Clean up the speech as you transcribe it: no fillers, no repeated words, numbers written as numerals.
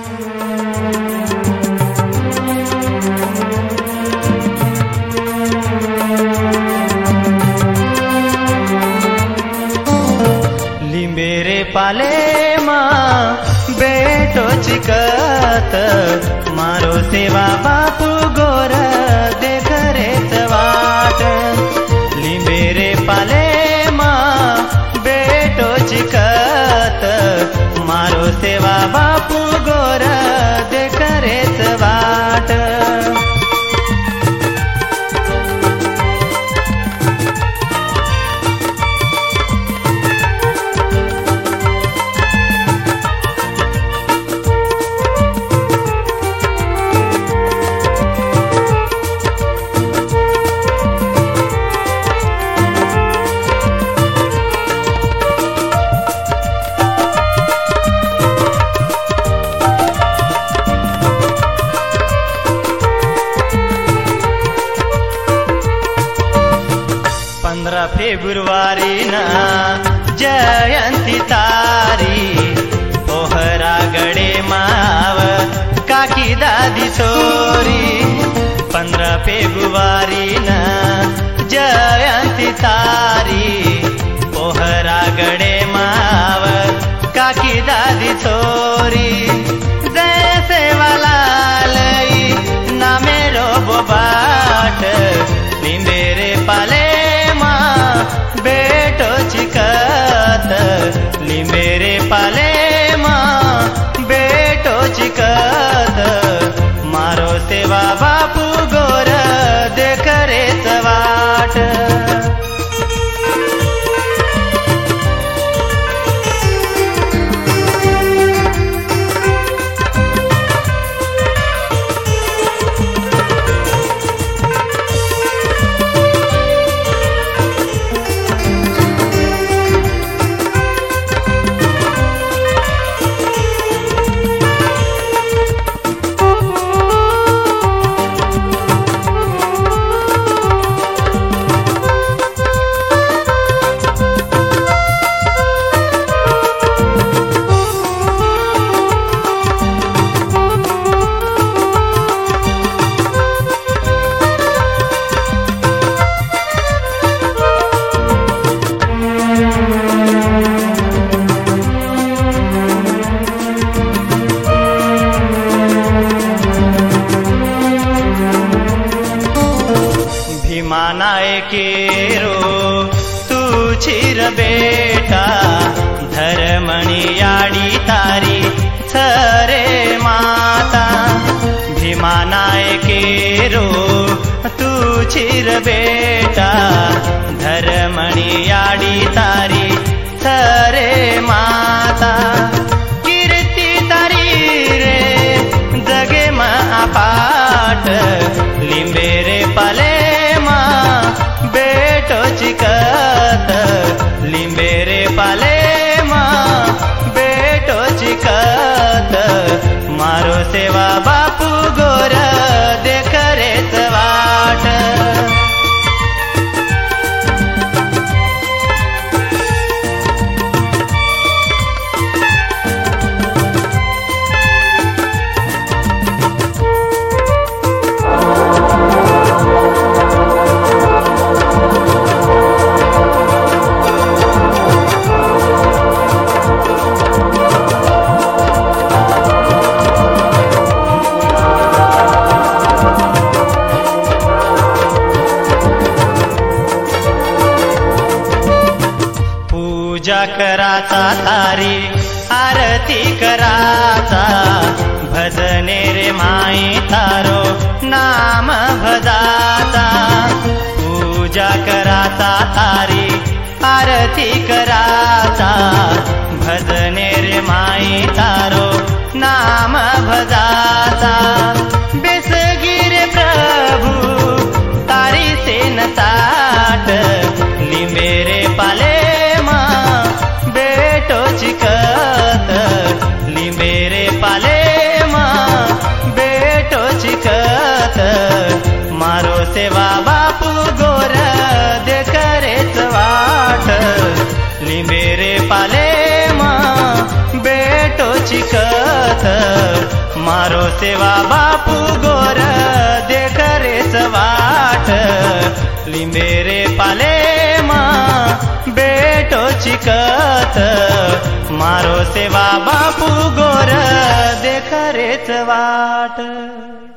लिंबेरे पाले बेटो चिकत मारो सेवा बापू गोर देख रे वाट। लिंबेरे पाले बेटो चिकत मारो सेवा बापू गोर देख रे वाट। फेब्रुवारी ना जयंती तारी पोहरा गडे माव काकी दादी सोरी। 15 फेब्रुवारी ना जयंती तारी पोहरा गडे माव काकी दादी सोरी। जैसे वाला लई ना मेरो बोबाट लिंबेरे पाले बेटो चिकत लिंबेरे पाले बेटो चिकत मारो सेवा बापू गोर देख रे वाट। भीमानाय केरो तू छिर बेटा धर्मणी याडी तारी छरे माता। भीमानाय केरो तू छिर बेटा धर्मणी याडी तारी छरे माता। कीर्ति तारी रे जगे मा पाट लिंबेरे पाले बेटो चिकत लिंबेरे पाले बेटो चिकत मारो सेवा बापू गोर देख रे वाट। पूजा कराचा तारी आरती कराचा भजने रे माई तारो नाम भजाचा। पूजा कराचा तारी आरती कराचा भजने रे माई तारो नाम भजाचा। बेसगीर प्रभु तारी से नताट लिंबेरे पाले बेटो चिकत लिंबेरे पाले बेटो चिकत मारो सेवा बापू गोर देख रे वाट। लिंबेरे पाले बेटो चिकत सेवा बापू गोर देख रेच वाट लिंबेरे पाले मा बेटो चिकत मारो सेवा बापू गोर देख रेच वाट।